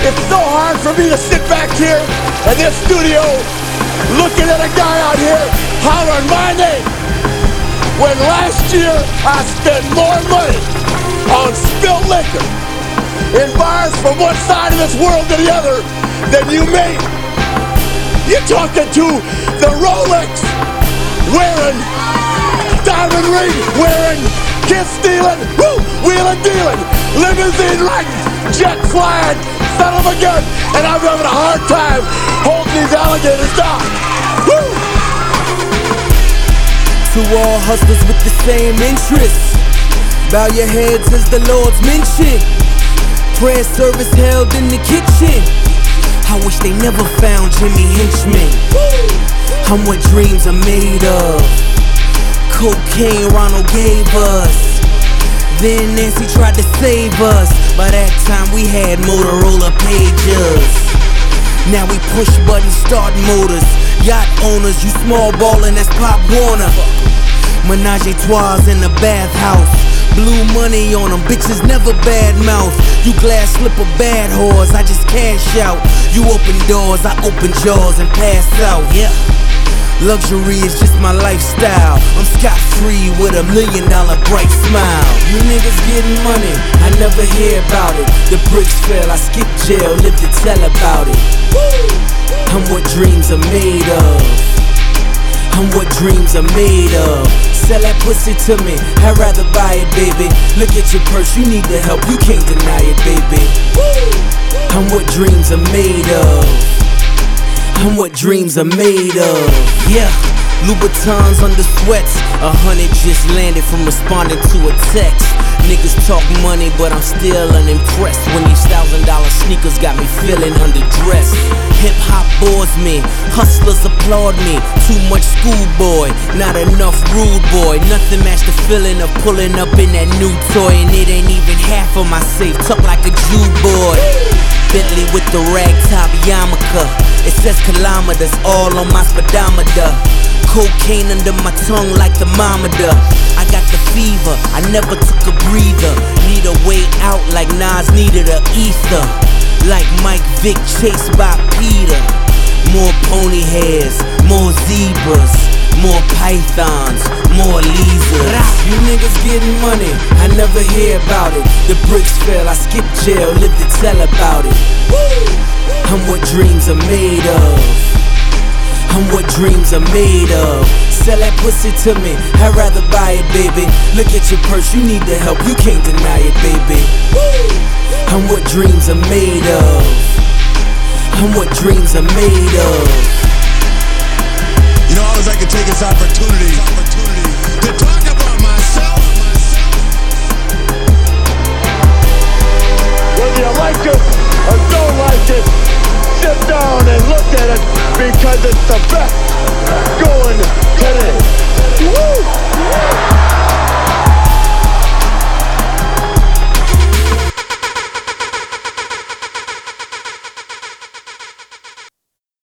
It's so hard for me to sit back here in this studio looking at a guy out here hollering my name when last year I spent more money on spilled liquor in bars from one side of this world to the other than you made. You're talking to the Rolex wearing, diamond ring wearing, kiss stealing, wheeling dealing, limousine riding, jet flying, son of a gun, and I'm having a hard time holding these alligators down. Woo! To all hustlers with the same interests, bow your heads as the Lord's mention. Prayer service held in the kitchen. I wish they never found Jimmy Henchman. I'm what dreams are made of. Cocaine Ronald gave us. Then Nancy tried to save us. By that time we had Motorola pages. Now we push buttons, start motors. Yacht owners, you small ballin', that's Pop Warner. Menage a trois in the bathhouse. Blue money on them, bitches never bad mouth. You glass slip a bad whores, I just cash out. You open doors, I open jaws and pass out, yeah. Luxury is just my lifestyle. I'm scot-free with $1 million bright smile. You niggas getting money, I never hear about it. The bricks fell, I skipped jail, live to tell about it. I'm what dreams are made of. I'm what dreams are made of. Sell that pussy to me, I'd rather buy it, baby. Look at your purse, you need the help, you can't deny it, baby. I'm what dreams are made of. I'm what dreams are made of, yeah. Louboutins under sweats, 100 just landed from responding to a text. Niggas talk money, but I'm still unimpressed when these $1,000 sneakers got me feeling underdressed. Hip-hop bores me, hustlers applaud me. Too much schoolboy, not enough rude boy. Nothing matched the feeling of pulling up in that new toy, and it ain't even half of my safe, tucked like a Jew boy. Bentley with the ragtop yarmulke. It says kilometers all on my speedometer. Cocaine under my tongue like thermometer. I got the fever, I never took a breather. Need a way out like Nas needed a ether. Like Mike Vick chased by Peter. More pony hairs, more zebras, more pythons, more lizards. You niggas getting money, I never hear about it. The bricks fell, I skipped jail, live to tell about it. I'm what dreams are made of. I'm what dreams are made of. Sell that pussy to me, I'd rather buy it, baby. Look at your purse, you need the help, you can't deny it, baby. I'm what dreams are made of. I'm what dreams are made of. You know, I always like to take this opportunity to talk about myself. Whether you like it or don't like it, sit down and look at it because it's the best.